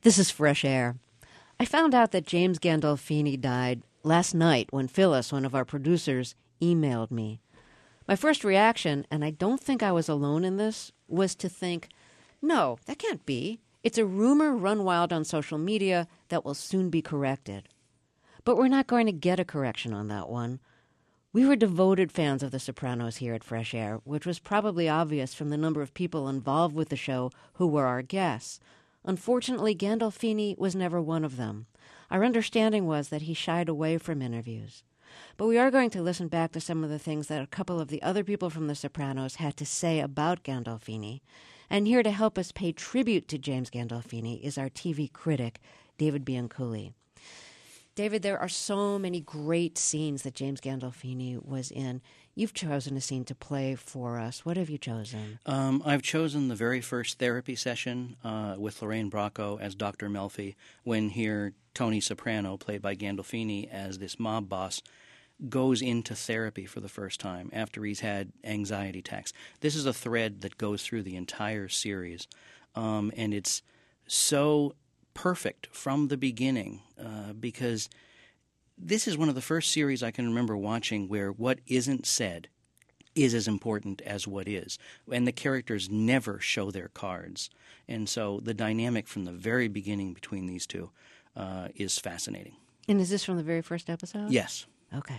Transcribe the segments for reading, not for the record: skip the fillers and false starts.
This is Fresh Air. I found out that James Gandolfini died last night when Phyllis, one of our producers, emailed me. My first reaction, and I don't think I was alone in this, was to think, no, that can't be. It's a rumor run wild on social media that will soon be corrected. But we're not going to get a correction on that one. We were devoted fans of The Sopranos here at Fresh Air, which was probably obvious from the number of people involved with the show who were our guests. Unfortunately, Gandolfini was never one of them. Our understanding was that he shied away from interviews. But we are going to listen back to some of the things that a couple of the other people from The Sopranos had to say about Gandolfini. And here to help us pay tribute to James Gandolfini is our TV critic, David Bianculli. David, there are so many great scenes that James Gandolfini was in. You've chosen a scene to play for us. What have you chosen? I've chosen the very first therapy session with Lorraine Bracco as Dr. Melfi, when here Tony Soprano, played by Gandolfini as this mob boss, goes into therapy for the first time after he's had anxiety attacks. This is a thread that goes through the entire series, and it's so perfect from the beginning because this is one of the first series I can remember watching where what isn't said is as important as what is. And the characters never show their cards. And so the dynamic from the very beginning between these two is fascinating. And is this from the very first episode? Yes. Okay.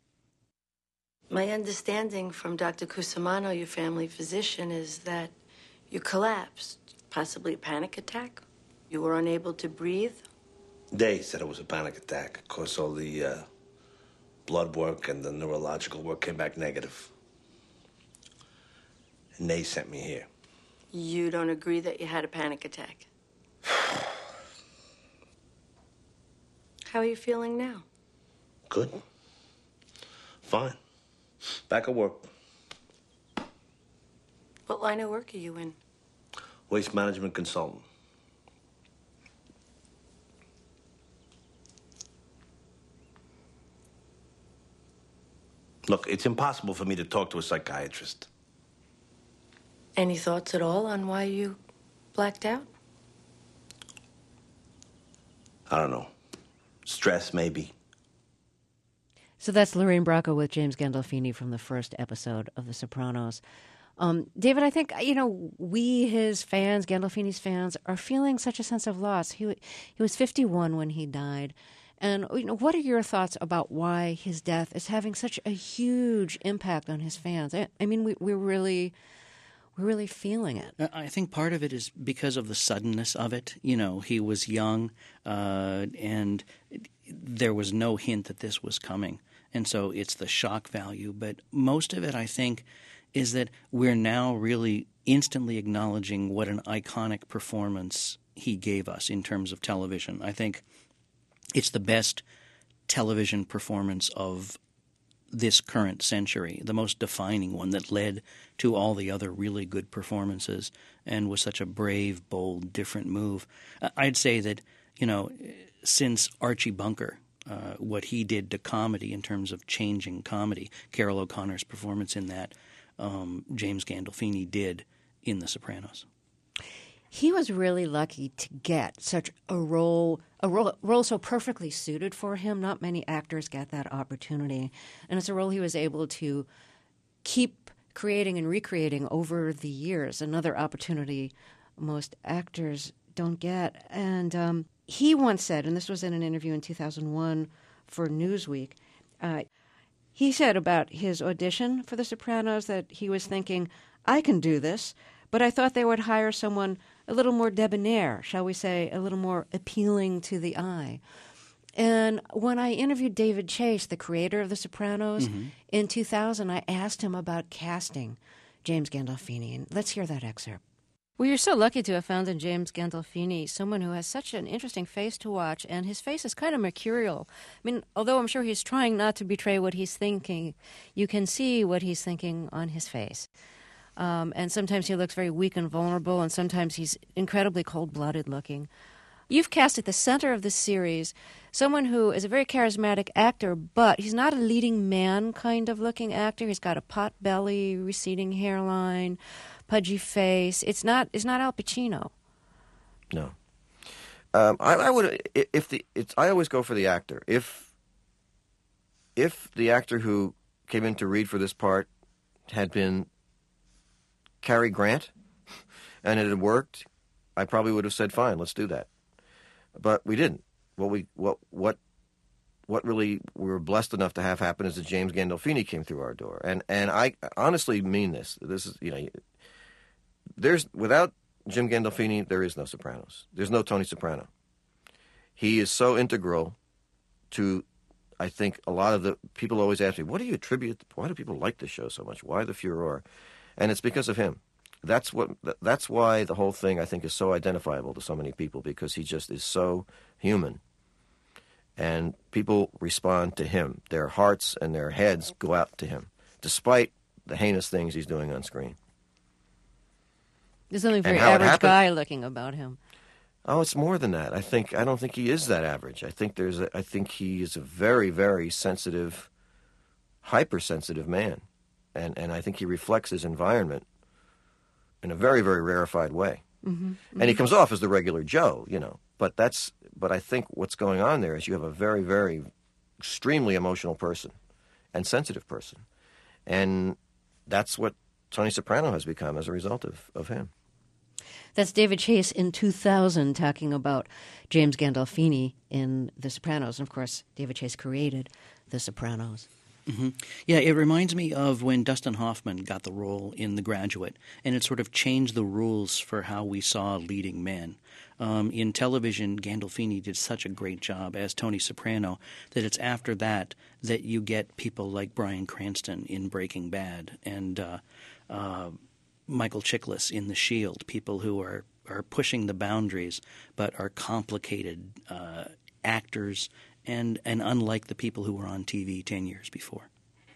My understanding from Dr. Cusimano, your family physician, is that you collapsed, possibly a panic attack. You were unable to breathe. They said it was a panic attack. Of course, all the blood work and the neurological work came back negative. And they sent me here. You don't agree that you had a panic attack? How are you feeling now? Good. Fine. Back at work. What line of work are you in? Waste management consultant. Look, it's impossible for me to talk to a psychiatrist. Any thoughts at all on why you blacked out? I don't know. Stress, maybe. So that's Lorraine Bracco with James Gandolfini from the first episode of The Sopranos. David, I think, we, his fans, Gandolfini's fans, are feeling such a sense of loss. He was 51 when he died. And what are your thoughts about why his death is having such a huge impact on his fans? I mean, we're really feeling it. I think part of it is because of the suddenness of it. He was young, and there was no hint that this was coming. And so it's the shock value. But most of it, I think, is that we're now really instantly acknowledging what an iconic performance he gave us in terms of television. I think it's the best television performance of this current century, the most defining one that led to all the other really good performances and was such a brave, bold, different move. I'd say that, since Archie Bunker, what he did to comedy in terms of changing comedy, Carol O'Connor's performance in that, James Gandolfini did in The Sopranos. He was really lucky to get such a role so perfectly suited for him. Not many actors get that opportunity. And it's a role he was able to keep creating and recreating over the years, another opportunity most actors don't get. And he once said, and this was in an interview in 2001 for Newsweek, he said about his audition for The Sopranos that he was thinking, I can do this, but I thought they would hire someone a little more debonair, shall we say, a little more appealing to the eye. And when I interviewed David Chase, the creator of The Sopranos, in 2000, I asked him about casting James Gandolfini. And let's hear that excerpt. Well, you're so lucky to have found in James Gandolfini someone who has such an interesting face to watch, and his face is kind of mercurial. I mean, although I'm sure he's trying not to betray what he's thinking, you can see what he's thinking on his face. And sometimes he looks very weak and vulnerable, and sometimes he's incredibly cold-blooded looking. You've cast at the center of this series someone who is a very charismatic actor, but he's not a leading man kind of looking actor. He's got a pot belly, receding hairline, pudgy face. It's not Al Pacino. No. I would I always go for the actor. If the actor who came in to read for this part had been Cary Grant and it had worked, I probably would have said, "Fine, let's do that." But we didn't. What really we were blessed enough to have happen is that James Gandolfini came through our door, and I honestly mean this. This is there's without Jim Gandolfini, there is no Sopranos. There's no Tony Soprano. He is so integral to, I think, a lot of the people always ask me, why do people like this show so much? Why the furor? And it's because of him. That's why the whole thing, I think, is so identifiable to so many people, because he just is so human. And people respond to him. Their hearts and their heads go out to him, despite the heinous things he's doing on screen. There's something very average guy looking about him. Oh, it's more than that. I don't think he is that average. I think he is a very, very sensitive, hypersensitive man. And I think he reflects his environment in a very, very rarefied way. Mm-hmm. And he comes off as the regular Joe, But I think what's going on there is you have a very, very extremely emotional person and sensitive person. And that's what Tony Soprano has become as a result of him. That's David Chase in 2000 talking about James Gandolfini in The Sopranos. And, of course, David Chase created The Sopranos. Mm-hmm. Yeah, it reminds me of when Dustin Hoffman got the role in The Graduate, and it sort of changed the rules for how we saw leading men. In television, Gandolfini did such a great job as Tony Soprano that it's after that you get people like Bryan Cranston in Breaking Bad and Michael Chiklis in The Shield, people who are pushing the boundaries but are complicated actors and unlike the people who were on TV 10 years before.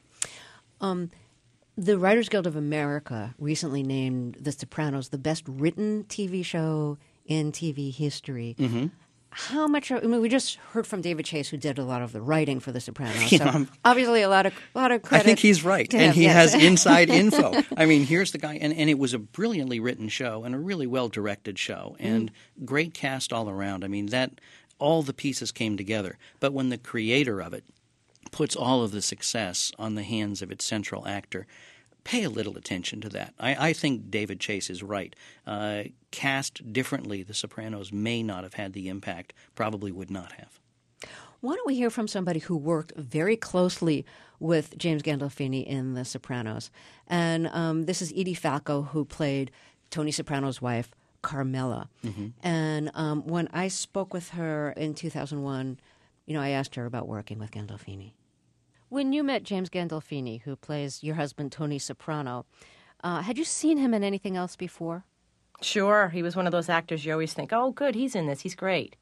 The Writers Guild of America recently named The Sopranos the best written TV show in TV history. Mm-hmm. How much? We just heard from David Chase, who did a lot of the writing for The Sopranos. So obviously, a lot of credit. I think he's right, and he has inside info. I mean, here's the guy, and it was a brilliantly written show and a really well directed show, and great cast all around. I mean, all the pieces came together. But when the creator of it puts all of the success on the hands of its central actor, pay a little attention to that. I think David Chase is right. Cast differently, The Sopranos may not have had the impact, probably would not have. Why don't we hear from somebody who worked very closely with James Gandolfini in The Sopranos? And this is Edie Falco, who played Tony Soprano's wife, Carmela. Mm-hmm. And when I spoke with her in 2001, I asked her about working with Gandolfini. When you met James Gandolfini, who plays your husband, Tony Soprano, had you seen him in anything else before? Sure. He was one of those actors you always think, oh, good, he's in this. He's great.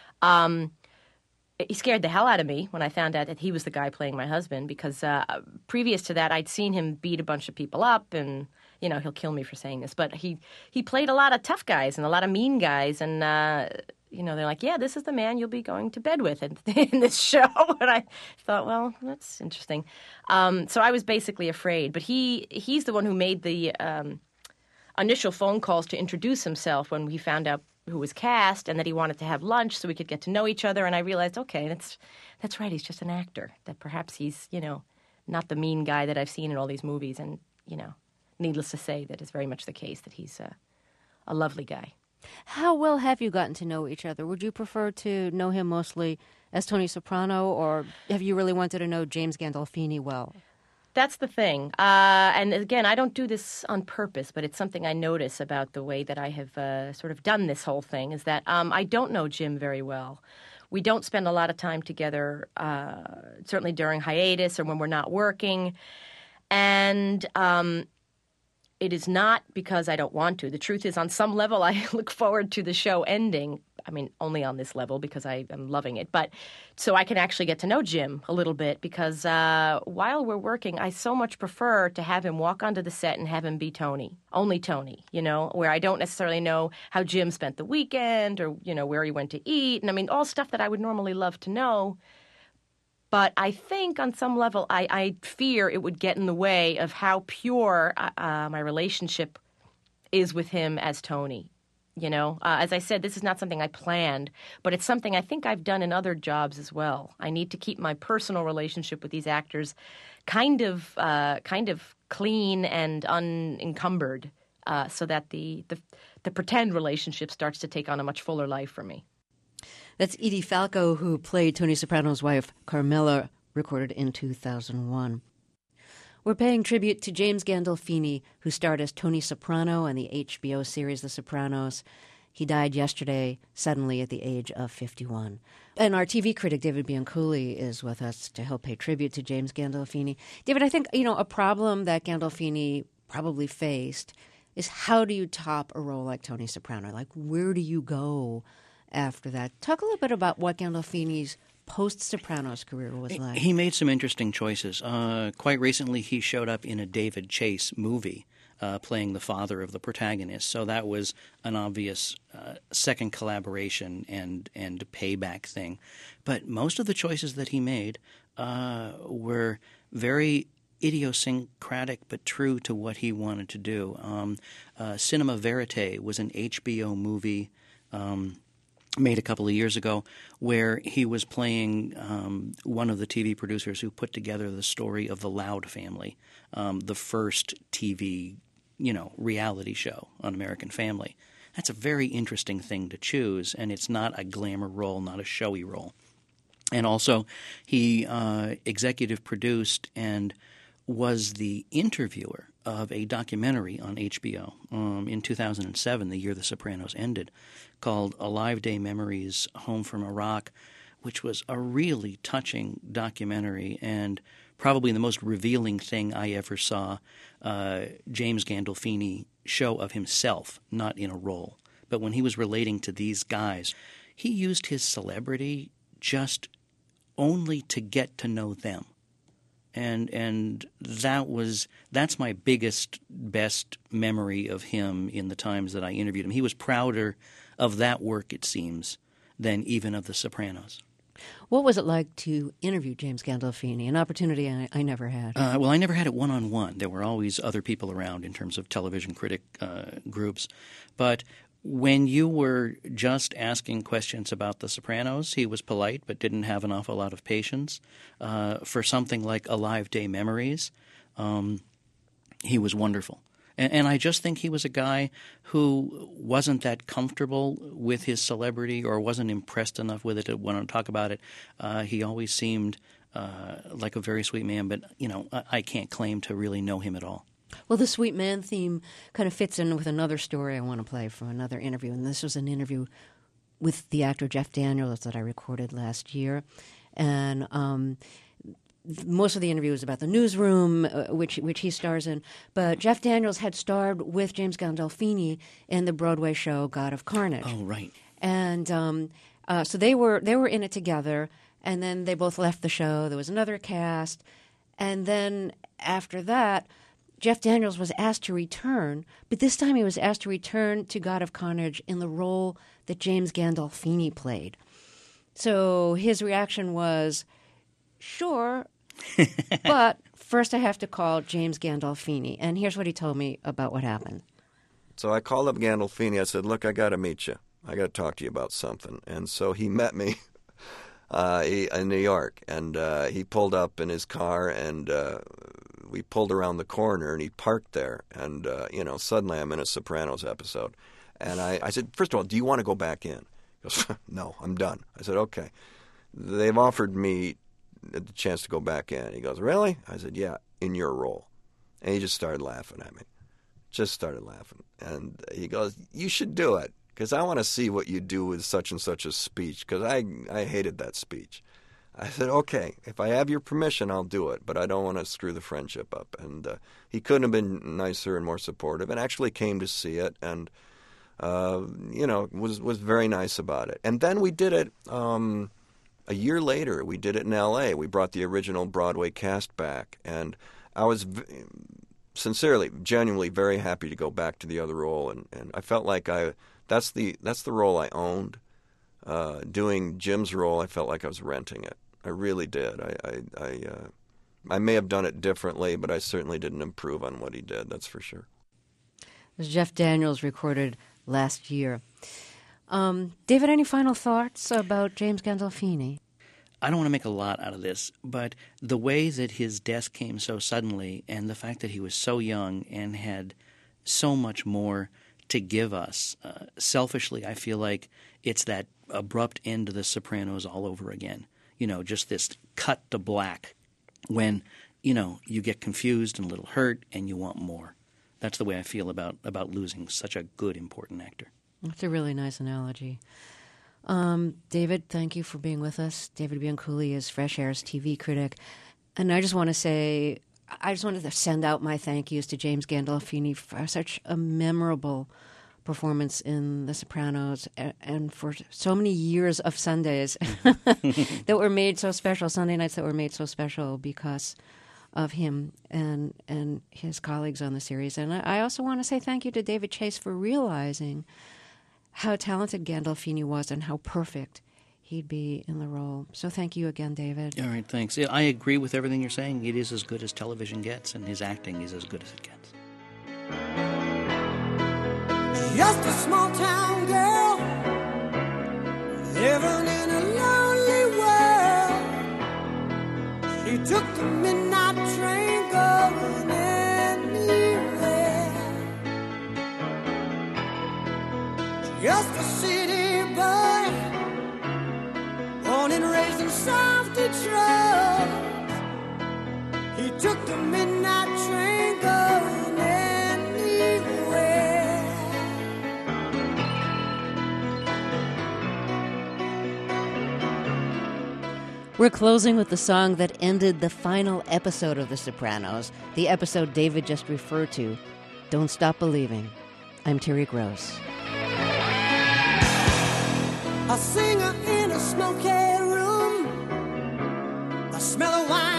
He scared the hell out of me when I found out that he was the guy playing my husband, because previous to that, I'd seen him beat a bunch of people up, and, he'll kill me for saying this, but he played a lot of tough guys and a lot of mean guys, and they're like, yeah, this is the man you'll be going to bed with in this show. And I thought, well, that's interesting. So I was basically afraid. But he's the one who made the initial phone calls to introduce himself when we found out who was cast, and that he wanted to have lunch so we could get to know each other. And I realized, okay, that's right. He's just an actor. That perhaps he's, not the mean guy that I've seen in all these movies. And, needless to say, that is very much the case, that he's a lovely guy. How well have you gotten to know each other? Would you prefer to know him mostly as Tony Soprano, or have you really wanted to know James Gandolfini well? That's the thing. And again, I don't do this on purpose, but it's something I notice about the way that I have sort of done this whole thing, is that I don't know Jim very well. We don't spend a lot of time together, certainly during hiatus or when we're not working. And it is not because I don't want to. The truth is, on some level, I look forward to the show ending. I mean, only on this level because I am loving it. But so I can actually get to know Jim a little bit, because while we're working, I so much prefer to have him walk onto the set and have him be Tony, only Tony, where I don't necessarily know how Jim spent the weekend or, where he went to eat. And I mean, all stuff that I would normally love to know. But I think on some level, I fear it would get in the way of how pure my relationship is with him as Tony. As I said, this is not something I planned, but it's something I think I've done in other jobs as well. I need to keep my personal relationship with these actors kind of clean and unencumbered, so that the pretend relationship starts to take on a much fuller life for me. That's Edie Falco, who played Tony Soprano's wife, Carmela, recorded in 2001. We're paying tribute to James Gandolfini, who starred as Tony Soprano in the HBO series The Sopranos. He died yesterday, suddenly at the age of 51. And our TV critic, David Bianculli, is with us to help pay tribute to James Gandolfini. David, I think, a problem that Gandolfini probably faced is how do you top a role like Tony Soprano? Like, where do you go after that? Talk a little bit about what Gandolfini's post-Sopranos career was like. He made some interesting choices. Quite recently, he showed up in a David Chase movie playing the father of the protagonist. So that was an obvious second collaboration and payback thing. But most of the choices that he made were very idiosyncratic but true to what he wanted to do. Cinema Verite was an HBO movie made a couple of years ago, where he was playing one of the TV producers who put together the story of the Loud family, the first TV, reality show on American Family. That's a very interesting thing to choose, and it's not a glamour role, not a showy role. And also, he executive produced and was the interviewer of a documentary on HBO in 2007, the year The Sopranos ended, called Alive Day Memories, Home from Iraq, which was a really touching documentary and probably the most revealing thing I ever saw James Gandolfini show of himself, not in a role. But when he was relating to these guys, he used his celebrity just only to get to know them. And that's my best memory of him in the times that I interviewed him. He was prouder of that work, it seems, than even of The Sopranos. What was it like to interview James Gandolfini? An opportunity I never had. Well, I never had it one-on-one. There were always other people around in terms of television critic groups. But when you were just asking questions about The Sopranos, he was polite but didn't have an awful lot of patience. For something like Alive Day Memories, he was wonderful. And I just think he was a guy who wasn't that comfortable with his celebrity or wasn't impressed enough with it to want to talk about it. He always seemed like a very sweet man, but, I can't claim to really know him at all. Well, the sweet man theme kind of fits in with another story I want to play from another interview. And this was an interview with the actor Jeff Daniels that I recorded last year. And most of the interview was about the newsroom, which he stars in. But Jeff Daniels had starred with James Gandolfini in the Broadway show God of Carnage. Oh, right. And so they were in it together. And then they both left the show. There was another cast. And then after that, Jeff Daniels was asked to return, but this time he was asked to return to God of Carnage in the role that James Gandolfini played. So his reaction was, sure, but first I have to call James Gandolfini. And here's what he told me about what happened. So I called up Gandolfini. I said, look, I got to meet you. I got to talk to you about something. And so he met me in New York, and he pulled up in his car, and we pulled around the corner, and he parked there. And, suddenly I'm in a Sopranos episode. And I said, first of all, do you want to go back in? He goes, no, I'm done. I said, okay. They've offered me the chance to go back in. He goes, really? I said, yeah, in your role. And he just started laughing at me. Just started laughing. And he goes, you should do it, because I want to see what you do with such and such a speech, because I hated that speech. I said, okay, if I have your permission, I'll do it, but I don't want to screw the friendship up. And he couldn't have been nicer and more supportive, and actually came to see it, and was very nice about it. And then we did it a year later. We did it in L.A. We brought the original Broadway cast back, and I was sincerely, genuinely very happy to go back to the other role, and I felt like that's the role I owned. Doing Jim's role, I felt like I was renting it. I really did. I may have done it differently, but I certainly didn't improve on what he did. That's for sure. As Jeff Daniels recorded last year. David, any final thoughts about James Gandolfini? I don't want to make a lot out of this, but the way that his death came so suddenly and the fact that he was so young and had so much more to give us, selfishly, I feel like it's that abrupt end to The Sopranos all over again. You know, just this cut to black when, you know, you get confused and a little hurt and you want more. That's the way I feel about losing such a good, important actor. That's a really nice analogy. David, thank you for being with us. David Bianculli is Fresh Air's TV critic. And I just wanted to send out my thank yous to James Gandolfini for such a memorable performance in The Sopranos and for so many years of Sundays that were made so special, Sunday nights that were made so special because of him and his colleagues on the series. And I also want to say thank you to David Chase for realizing how talented Gandolfini was and how perfect he'd be in the role. So thank you again, David. All right, thanks. I agree with everything you're saying. It is as good as television gets, and his acting is as good as it gets. Just a small town girl living in a lonely world. She took the midnight train going anywhere. Just a city boy, born and raised in South Detroit. He took the midnight train going anywhere. We're closing with the song that ended the final episode of The Sopranos, the episode David just referred to, Don't Stop Believing. I'm Terry Gross. A singer in a smoky room, the smell of wine